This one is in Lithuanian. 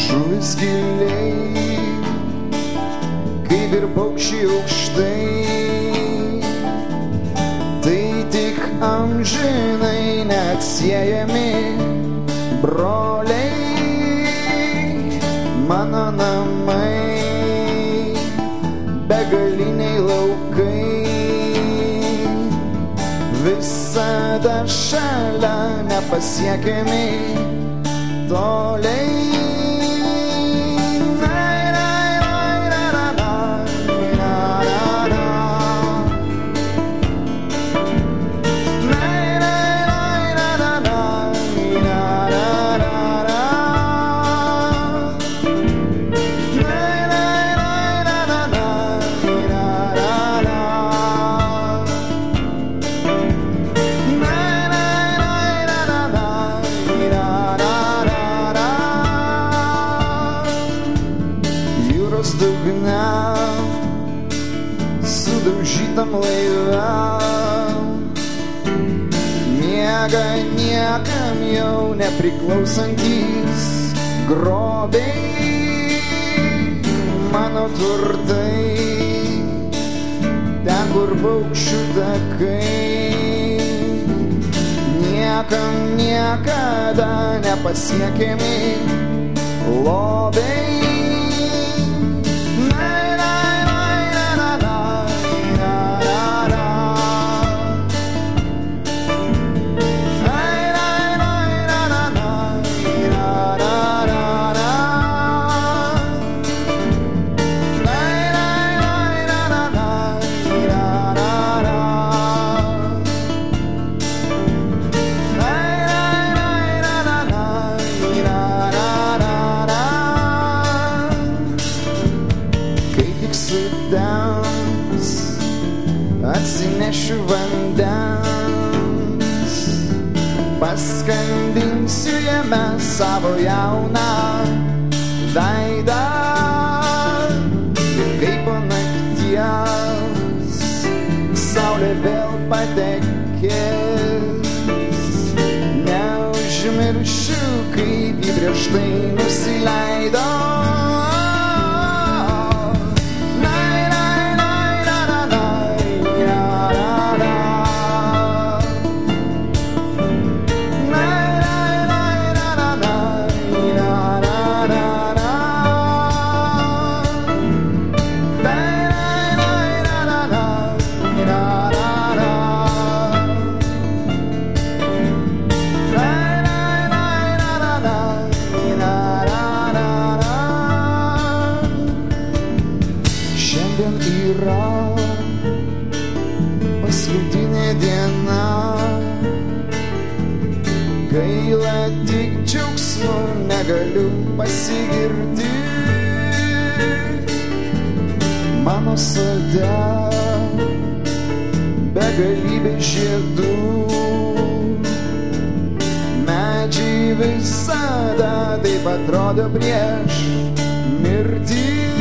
žuvis giliai, kaip ir paukščiai aukštai, tai tik amžinai neatsiejami broliai, mano namai, begaliniai laukai, visada šalia nepasiekiami toliai. Dugne sudaužytam laive miega niekam jau nepriklausantys grobiai, mano turtai, ten kur paukščių takai, niekam niekada nepasiekiami lobiai. Atsinešiu vandens, paskandinsiu jame savo jauną veidą, kai po nakties saulė vėl patekės, neužmiršiu, kaip ji prieš tai nusileido. Yra paskutinė diena, gaila tik džiaugsmu negaliu pasigirti, mano sode begalybė žiedų, medžiai visada taip atrodo prieš mirtį.